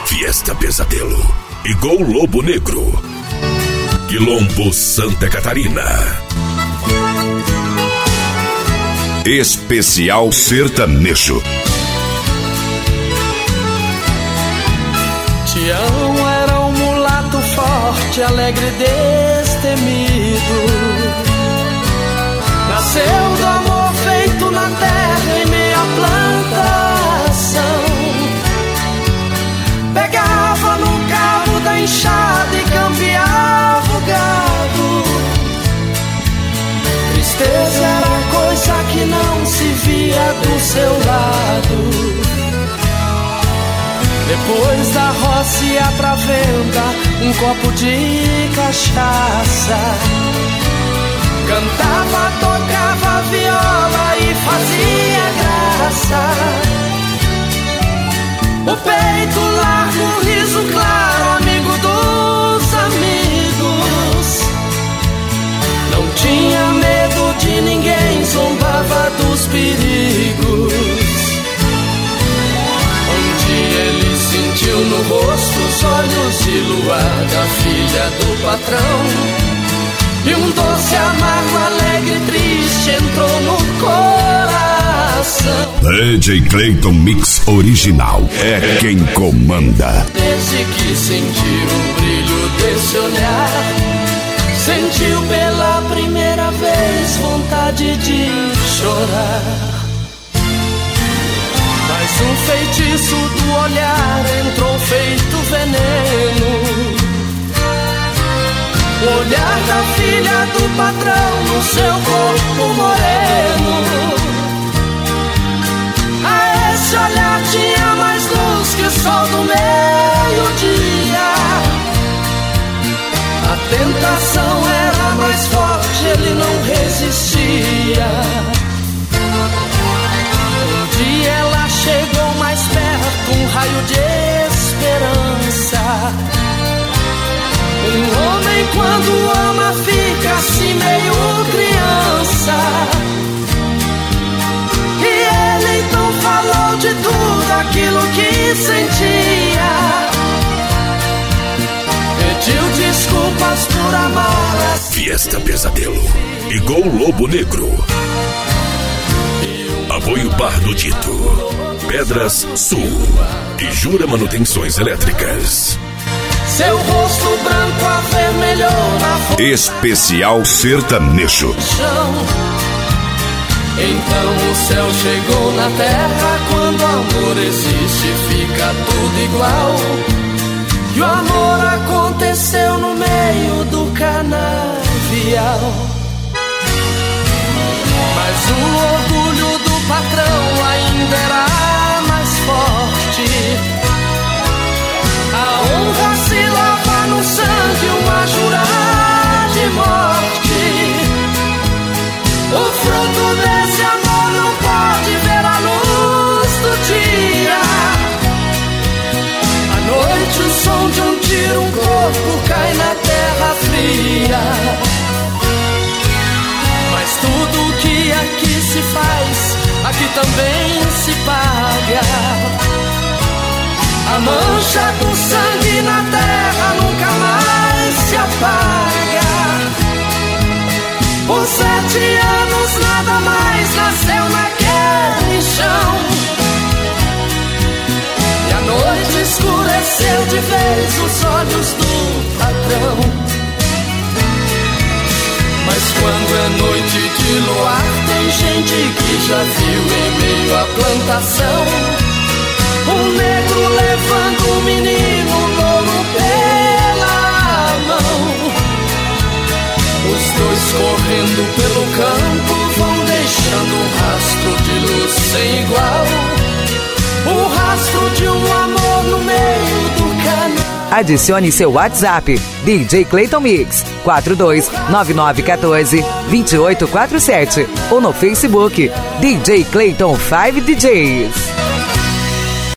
Fiesta Pesadelo e Gol Lobo Negro. Quilombo, Santa Catarina. Especial Sertanejo. Tião era um mulato forte, alegre e destemido. Nasceu do amor feito na terra em meia plantação. Pegava no cabo da enxada e cambiava o gado. Tristeza era coisa que não se via do seu lado. Depois da roça ia pra venda um copo de cachaça. Cantava, tocava viola e fazia graça. O peito largo, riso claro, amigo dos amigos. Não tinha medo de ninguém, zombava dos perigos. Um dia ele sentiu no rosto os olhos de luar da filha do patrão. E um doce, amargo, alegre e triste entrou no coração. DJ Clayton Mix Original é quem comanda. Desde que sentiu o brilho desse olhar, sentiu pela primeira vez vontade de chorar. Mas um feitiço do olhar entrou feito veneno. O olhar da filha do patrão no seu corpo moreno. A esse olhar tinha mais luz que o sol do meio-dia. A tentação era mais forte, ele não resistia. Um dia ela chegou mais perto, um raio de esperança. Um homem quando ama fica assim meio criança. E ele então falou de tudo aquilo que sentia. Pediu desculpas por amar. Fiesta Pesadelo e Gol Lobo Negro. Apoio Bar do Dito, Pedras Sul e Jura Manutenções Elétricas. Seu rosto branco avermelhou na folha. Especial Sertanejo. Então o céu chegou na terra. Quando o amor existe fica tudo igual. E o amor aconteceu no meio do canavial. Mas o orgulho do patrão ainda era mais forte. A honra se lava no sangue, uma jurar de morte. O fruto desse amor não pode ver a luz do dia. À noite o som de um tiro, um corpo cai na terra fria. Mas tudo que aqui se faz, aqui também se paga. A mancha do sangue na terra nunca mais se apaga. Por 7 anos nada mais nasceu naquele chão. E a noite escureceu de vez os olhos do patrão. Mas quando é noite de luar, tem gente que já viu em meio à plantação um negro levando um menino louro pela mão. Os dois correndo pelo campo vão deixando um rastro de luz sem igual. O rastro de um amor no meio do canal. Adicione seu WhatsApp, DJ Clayton Mix, 429914-2847. Ou no Facebook, DJ Clayton 5 DJs.